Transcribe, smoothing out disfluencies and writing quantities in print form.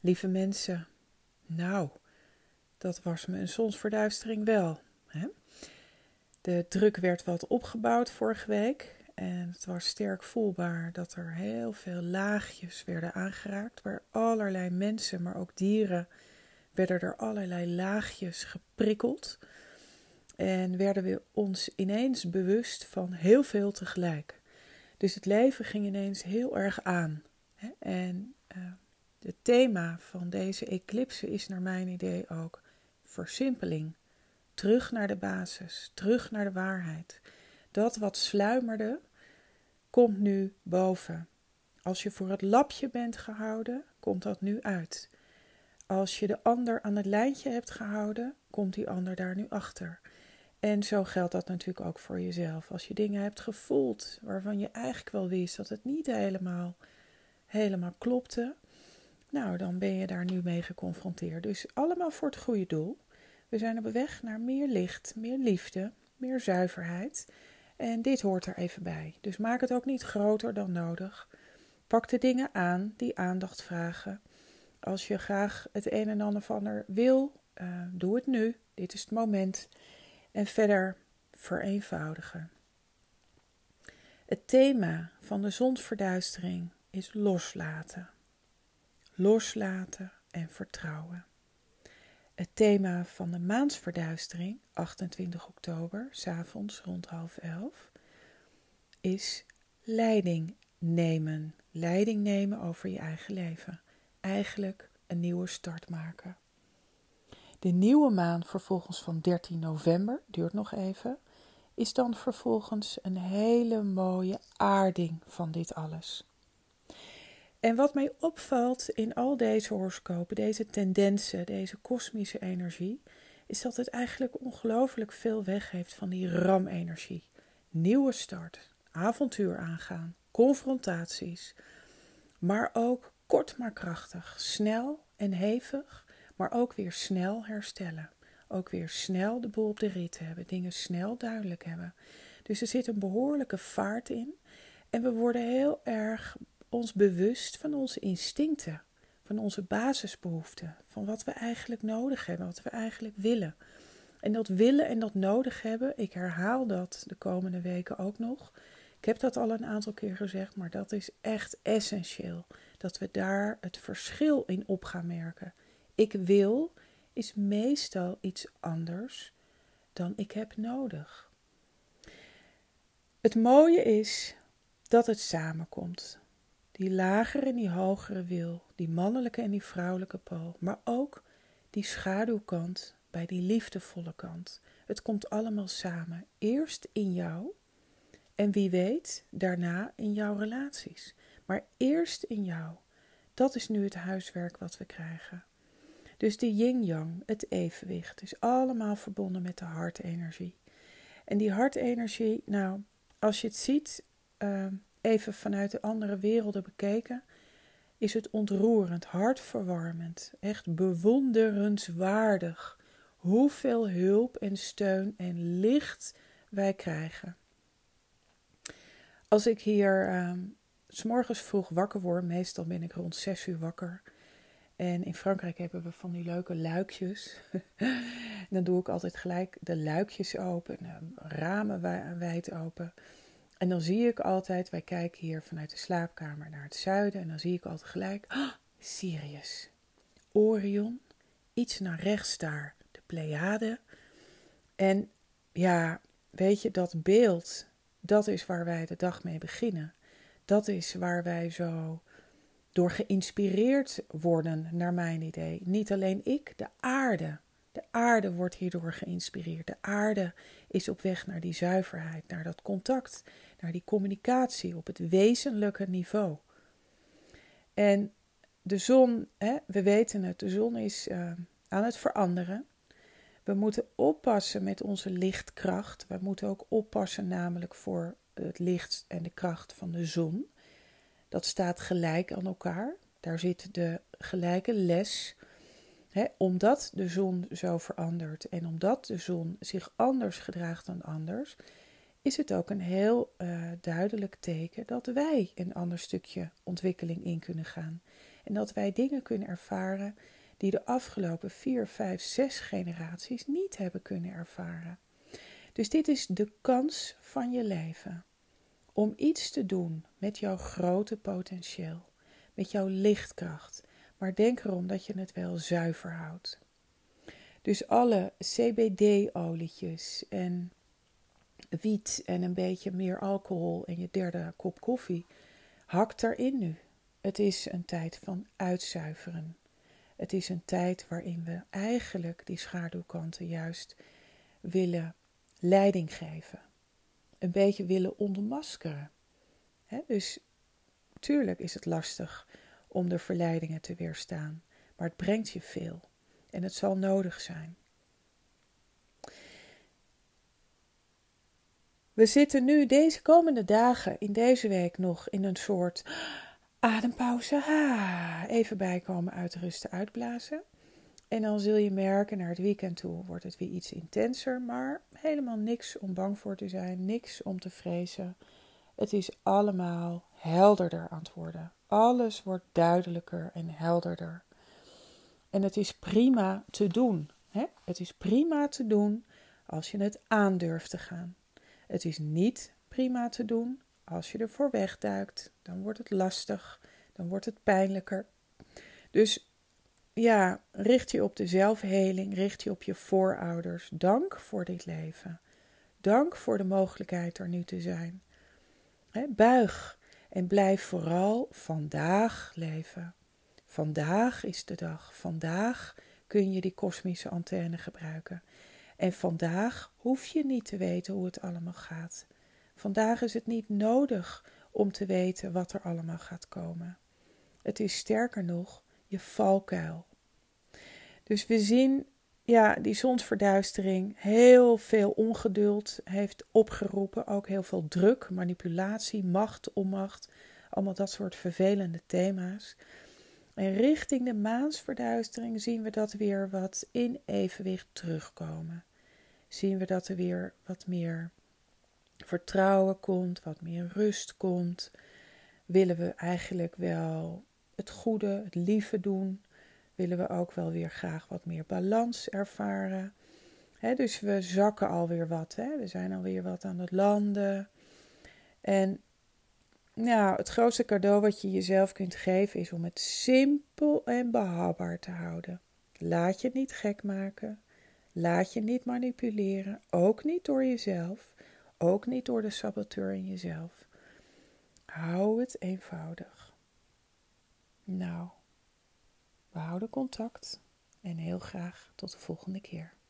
Lieve mensen, nou, dat was me een zonsverduistering wel. Hè? De druk werd wat opgebouwd vorige week en het was sterk voelbaar dat er heel veel laagjes werden aangeraakt. Waar allerlei mensen, maar ook dieren, werden er allerlei laagjes geprikkeld. En werden we ons ineens bewust van heel veel tegelijk. Dus het leven ging ineens heel erg aan. Hè? En het thema van deze eclipse is naar mijn idee ook versimpeling. Terug naar de basis, terug naar de waarheid. Dat wat sluimerde, komt nu boven. Als je voor het lapje bent gehouden, komt dat nu uit. Als je de ander aan het lijntje hebt gehouden, komt die ander daar nu achter. En zo geldt dat natuurlijk ook voor jezelf. Als je dingen hebt gevoeld waarvan je eigenlijk wel wist dat het niet helemaal klopte, nou, dan ben je daar nu mee geconfronteerd. Dus allemaal voor het goede doel. We zijn op weg naar meer licht, meer liefde, meer zuiverheid. En dit hoort er even bij. Dus maak het ook niet groter dan nodig. Pak de dingen aan die aandacht vragen. Als je graag het een en ander wil, doe het nu. Dit is het moment. En verder vereenvoudigen. Het thema van de zonsverduistering is loslaten. Loslaten en vertrouwen. Het thema van de maansverduistering, 28 oktober, 's avonds rond 10:30, is leiding nemen. Leiding nemen over je eigen leven. Eigenlijk een nieuwe start maken. De nieuwe maan vervolgens van 13 november, duurt nog even, is dan vervolgens een hele mooie aarding van dit alles. En wat mij opvalt in al deze horoscopen, deze tendensen, deze kosmische energie, is dat het eigenlijk ongelooflijk veel weg heeft van die RAM-energie. Nieuwe start, avontuur aangaan, confrontaties, maar ook kort maar krachtig, snel en hevig, maar ook weer snel herstellen. Ook weer snel de boel op de rit hebben, dingen snel duidelijk hebben. Dus er zit een behoorlijke vaart in en we worden heel erg ons bewust van onze instincten, van onze basisbehoeften, van wat we eigenlijk nodig hebben, wat we eigenlijk willen. En dat willen en dat nodig hebben, ik herhaal dat de komende weken ook nog. Ik heb dat al een aantal keer gezegd, maar dat is echt essentieel. Dat we daar het verschil in op gaan merken. Ik wil is meestal iets anders dan ik heb nodig. Het mooie is dat het samenkomt. Die lagere en die hogere wil, die mannelijke en die vrouwelijke pool, maar ook die schaduwkant bij die liefdevolle kant. Het komt allemaal samen. Eerst in jou en wie weet daarna in jouw relaties. Maar eerst in jou. Dat is nu het huiswerk wat we krijgen. Dus die yin-yang, het evenwicht, is allemaal verbonden met de hartenergie. En die hartenergie, nou, als je het ziet, even vanuit de andere werelden bekeken, is het ontroerend, hartverwarmend, echt bewonderenswaardig hoeveel hulp en steun en licht wij krijgen. Als ik hier 's morgens vroeg wakker word, meestal ben ik rond 6 uur wakker. En in Frankrijk hebben we van die leuke luikjes. Dan doe ik altijd gelijk de luikjes open, ramen wijd open. En dan zie ik altijd, wij kijken hier vanuit de slaapkamer naar het zuiden. En dan zie ik altijd gelijk, Sirius, Orion, iets naar rechts daar, de Pleiade. En ja, weet je, dat beeld, dat is waar wij de dag mee beginnen. Dat is waar wij zo door geïnspireerd worden, naar mijn idee. Niet alleen ik, de aarde. De aarde wordt hierdoor geïnspireerd. De aarde is op weg naar die zuiverheid, naar dat contact, naar die communicatie op het wezenlijke niveau. En de zon, we weten het, de zon is aan het veranderen. We moeten oppassen met onze lichtkracht. We moeten ook oppassen namelijk voor het licht en de kracht van de zon. Dat staat gelijk aan elkaar. Daar zit de gelijke les. Omdat de zon zo verandert en omdat de zon zich anders gedraagt dan anders, is het ook een heel duidelijk teken dat wij een ander stukje ontwikkeling in kunnen gaan. En dat wij dingen kunnen ervaren die de afgelopen 4, 5, 6 generaties niet hebben kunnen ervaren. Dus dit is de kans van je leven om iets te doen met jouw grote potentieel, met jouw lichtkracht. Maar denk erom dat je het wel zuiver houdt. Dus alle CBD-olietjes en wiet en een beetje meer alcohol en je derde kop koffie, hak daarin nu. Het is een tijd van uitzuiveren. Het is een tijd waarin we eigenlijk die schaduwkanten juist willen leiding geven. Een beetje willen ondermaskeren. Dus tuurlijk is het lastig om de verleidingen te weerstaan. Maar het brengt je veel. En het zal nodig zijn. We zitten nu deze komende dagen in deze week nog in een soort adempauze. Even bijkomen, uitrusten, uitblazen. En dan zul je merken, naar het weekend toe wordt het weer iets intenser. Maar helemaal niks om bang voor te zijn, niks om te vrezen. Het is allemaal helderder aan het worden. Alles wordt duidelijker en helderder. En het is prima te doen. Het is prima te doen als je het aandurft te gaan. Het is niet prima te doen als je ervoor wegduikt. Dan wordt het lastig, dan wordt het pijnlijker. Dus ja, richt je op de zelfheling, richt je op je voorouders. Dank voor dit leven. Dank voor de mogelijkheid er nu te zijn. Buig en blijf vooral vandaag leven. Vandaag is de dag. Vandaag kun je die kosmische antenne gebruiken. En vandaag hoef je niet te weten hoe het allemaal gaat. Vandaag is het niet nodig om te weten wat er allemaal gaat komen. Het is sterker nog je valkuil. Dus we zien, die zonsverduistering heel veel ongeduld heeft opgeroepen. Ook heel veel druk, manipulatie, macht, onmacht. Allemaal dat soort vervelende thema's. En richting de maansverduistering zien we dat weer wat in evenwicht terugkomen. Zien we dat er weer wat meer vertrouwen komt, wat meer rust komt. Willen we eigenlijk wel het goede, het lieve doen. Willen we ook wel weer graag wat meer balans ervaren. Dus we zakken alweer wat. We zijn alweer wat aan het landen. En het grootste cadeau wat je jezelf kunt geven is om het simpel en behapbaar te houden. Laat je niet gek maken. Laat je niet manipuleren. Ook niet door jezelf. Ook niet door de saboteur in jezelf. Hou het eenvoudig. Nou, we houden contact en heel graag tot de volgende keer.